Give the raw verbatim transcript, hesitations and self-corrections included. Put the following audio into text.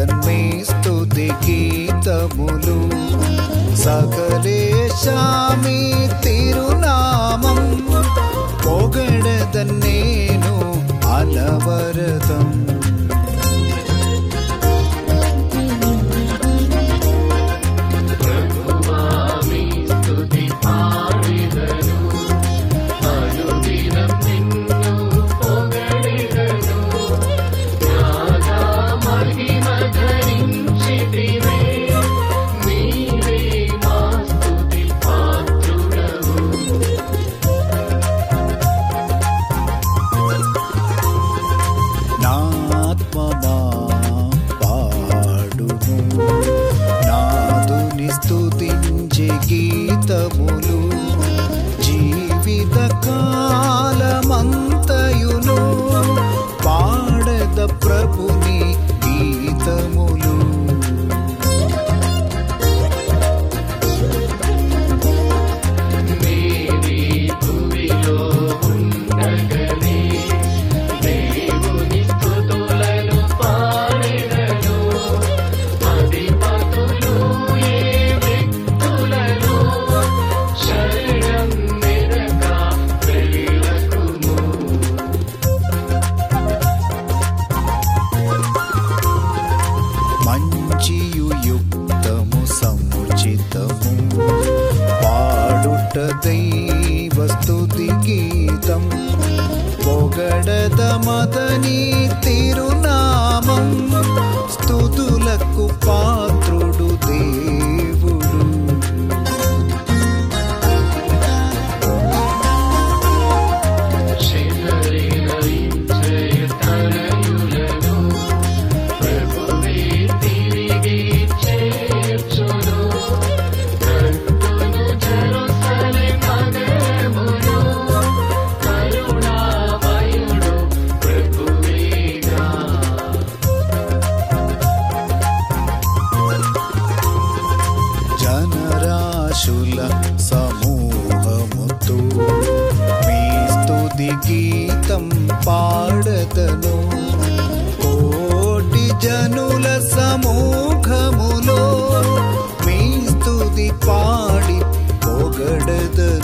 పాడెదన్మే స్తుతి గీతములు. సకలేశామి తిరునామం పొగడెదన్నేను అలవరదం. స్తుతించే గీతములు జీవిత కాలమంతయును పాడెద ప్రభుని గీతములు. మంచియు యుక్తము సముచితము పాడుట దైవ స్తుతి గీతం. పొగడద మదని తిరునామం స్తుతులకు పాత్రుడు దేవుడు. జనరాశుల సమూహముతో మీ స్తుతి గీతం పాడదను. కోటి జనుల సమూహములో మీ స్తుతి పాడి పొగడదను.